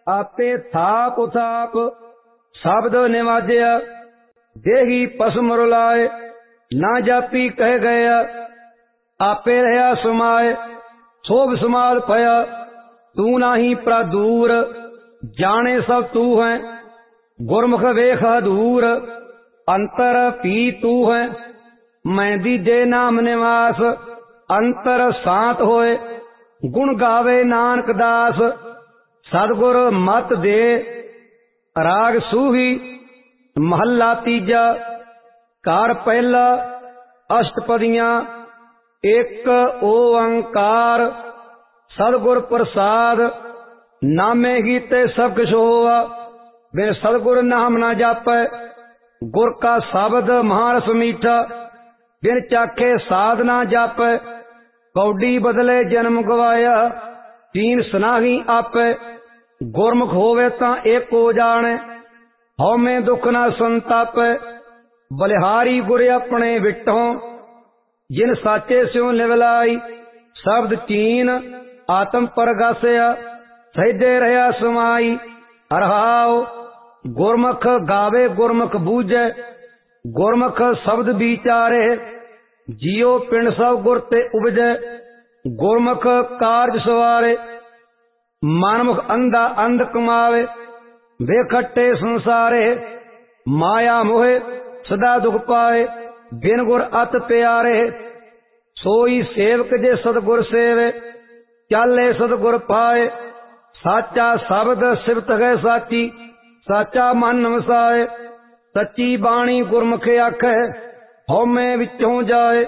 आपे थाप उथाप शब्द निवाजया, देही पसम रुलाए ना जापी कह गया। आपे रहा समाए सोभ समाल पया, तू नाही प्रादूर जाने सब तू है। गुरमुख वेख दूर अंतर पी तू है, मैं दीजे नाम निवास अंतर शांत होए। गुण गावे नानक दास सतगुर मत दे। राग सूही महला तीजा, कार पहला अष्टपदियां एक ओंकार। सतगुर प्रसाद नामे ही ते सब कुछ होवा, बिन सतगुर नाम ना जापै। गुर का शब्द महारस मीठा, बिन चाखे साध ना जापै। कौडी बदले जन्म गवाया, तीन सनाही आपै। गुरमुख होवे तां एक हो जाने, हौमे दुख ना संतापै। बलिहारी गुर अपने विटों, जिन साचे स्यों निवलाई। शब्द चीन आत्म परगासया, सहजे रहा समाई। हरहाओ गुरमुख गावे गुरमुख बूझे, गुरमुख शब्द विचारे। जियो पिंड सब गुर ते उपजे, गुरमुख कारज सवारे। मनमुख अंधा अंध कमावे, बेखट्टे संसारे। माया मोहे सदा दुख पाए, बिन गुर अत प्यारे। सोई सेवक जे सतगुर सेवे, चाले सतगुर पाए। साचा शब्द सिफत है साची, साचा मन वसाए। सच्ची बाणी गुरमुख आखे, हौमे विचों जाए।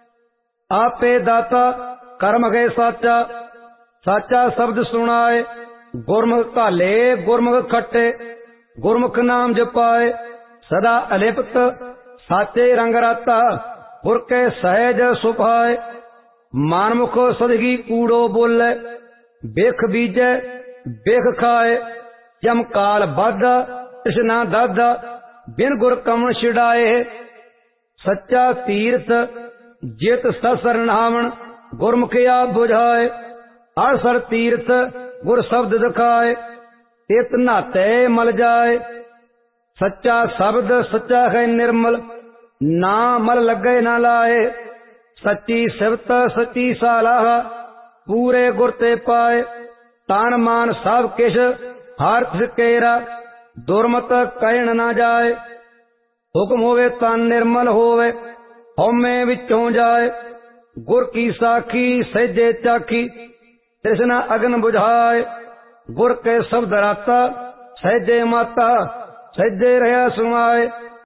आपे दाता कर्म गए साचा, साचा शब्द सुनाए। गुरमुख काले गुरमुख खट्टे, गुरमुख नाम जपाए। सदा अलिप्त साचे रंग राता, गुर के सहज सुभाए। मानमुख सदगी कूड़ो बोले, बेख बीजे बेख खाए। जम काल बाधा तृष्णा दादा, बिन गुर कमन छिड़ाए। सच्चा तीर्थ जित ससरनावण, गुरमुख आप बुझाए। अरसर तीर्थ गुर शब्द दिखाए, तित नाते मल जाए। सच्चा शब्द सच्चा है निर्मल, ना मल लगे ना लाए। सच्ची सिवत सच्ची सालाह, पूरे गुर ते पाए। तान मान सब किश हार केरा, दुर्मत कहण ना जाए। हुक्म होवे तन निर्मल होवे, हौमे विचों जाए। गुर की साखी सहजे चाखी, तृष्णा अग्न बुझाए। गुर के शब्द राता सहजे माता, सहजे रहा सुमाए।